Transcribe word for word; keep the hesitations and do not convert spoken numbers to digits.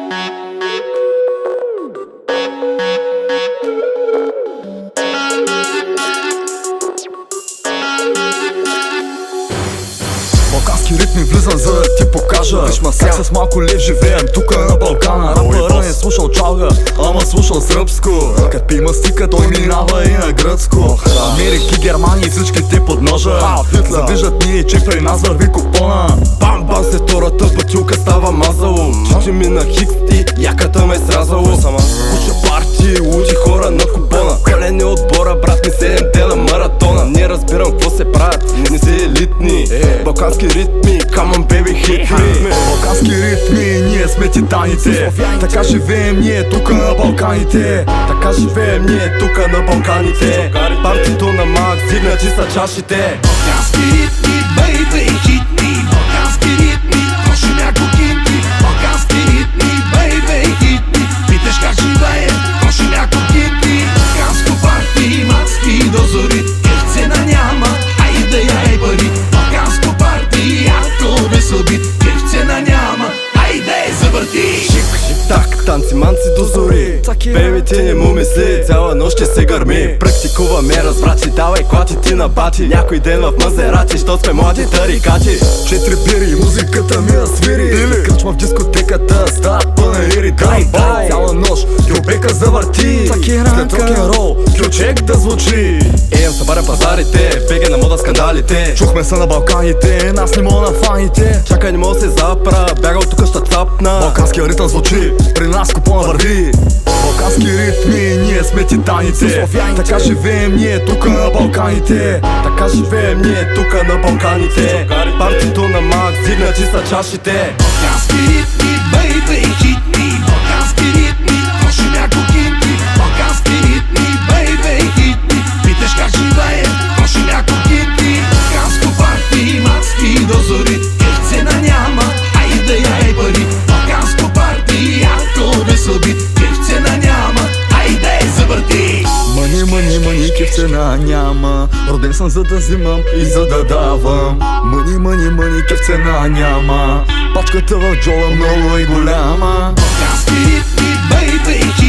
Балкански ритми влизам за да ти покажа. Виж ма сега с малко лев живеем тука на Балкана. Рапъра не слушал чалга, ама слушал сръбско. Кът пи мастика той минава и на гръцко. Америки, Германия и всички те под ножа. Завиждат ни, че при нас върви купона. Бам бам след втората пътюка става мазало. Чичи ми на хикс и яката ме сразало. Уча парти, луди хора на купона. Пълен е отбора, брат ми, седем дела маратона. Не разбирам какво се правят, не са елитни. Балкански ритми, come on baby hit me. Балкански ритми, ние сме титаните. Така живеем ние тука на Балканите. Така живеем ние тука на Балканите. Партито на Макс, дигнати са чашите. Балкански ритми, baby hit me. Балкански ритми, точно няколко кинти. Балкански ритми, baby hit me. Питаш как живеем, точно няколко кинти. Балканско парти, мацки до зори. Ех цена няма, айде яй пари. Балканско парти, яко весел бит. Ех цена няма, айде завърти. Шик, так, танци, манци до зори. Бейби ти не му мисли, цяла нощ ще се гърми. Практикуваме разврати, давай клати ти на бати. Някой ден в Мазерати, що сме млади тарикати. Четири бири, музиката ми да свири. Кръчма в дискотеката, става пълна ири. Дай, дай, цяла нощ, гюбека завърти. След рок-н-рол, ключек да звучи. Еем събаря пазарите, беге на мода скандалите. Чухме се на Балканите, нас не мога на фаните. Чакай, не мога да се запра, бягал тука ще цапна. Балканския ритъм звучи, при нас купона върви. Балкански ритми, ние сме титаните. Така живеем ние тука на Балканите. Така живеем ние тука на Балканите. Партито на Макс, дигнати са чашите. Балкански ритми, baby hit me. Балкански ритми, точно няколко кинти. Балкански ритми, baby hit me. Питаш как живеем, точно няколко кинти. Балканско парти, мацки до зори. Ех цена няма, айде яй пари. Балканско парти, яко весел бит. Ех цена няма, айде завърти. Мани, мани, мани, кеф цена няма. Роден съм за да взимам и за да давам. Мани, мани, мани, кеф цена няма. Пачката в джоба много и голяма. Балкански ритми, baby hit